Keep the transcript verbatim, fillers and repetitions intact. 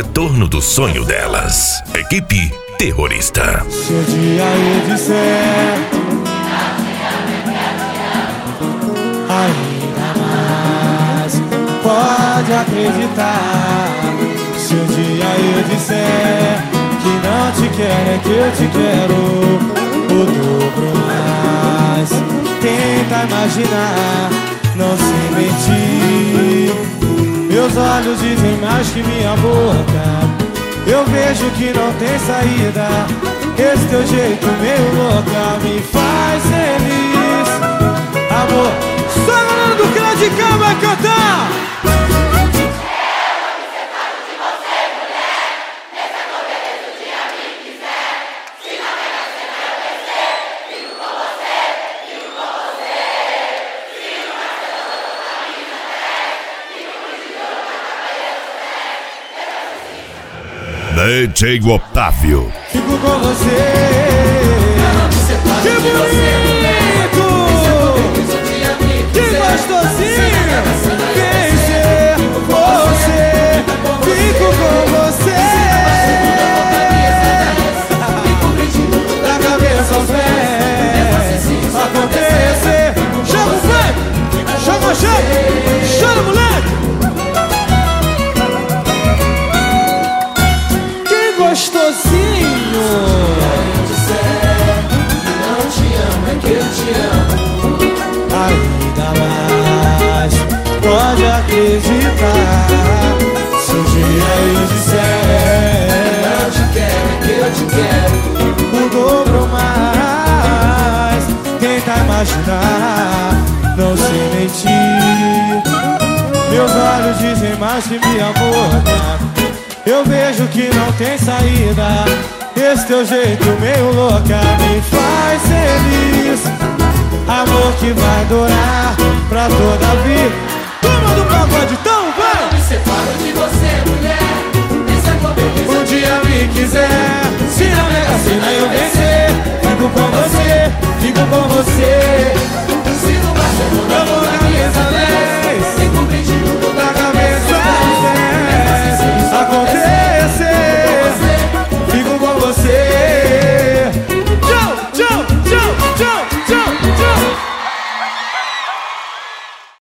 retorno do sonho delas. Equipe Terrorista. Se um dia eu disser ainda mais, pode acreditar. Se um dia eu disser que não te quero, é que eu te quero o dobro mais. Tenta imaginar, não se mentir. Meus olhos dizem mais que minha boca. Eu vejo que não tem saída. Esse teu jeito meio louca me faz feliz. Amor, só a galera do Cladicão vai cantar. D J Otávio. Fico com você. Que bonito, que gostosinho. Vem ser você. Fico com você. Da cabeça aos pés acontecer. Chama o funk, chama, chama, chama, moleque. Gostosinho. Não te amo, é que eu te amo. Ainda mais, pode acreditar. Se um dia eu disser não te quero, é que eu te quero o dobro mais. Tenta imaginar, não se mentir. Meus olhos dizem mais que minha boca. Eu vejo que não tem saída. Esse teu jeito meio louca me faz feliz. Amor que vai durar pra toda a vida. Turma do pagode.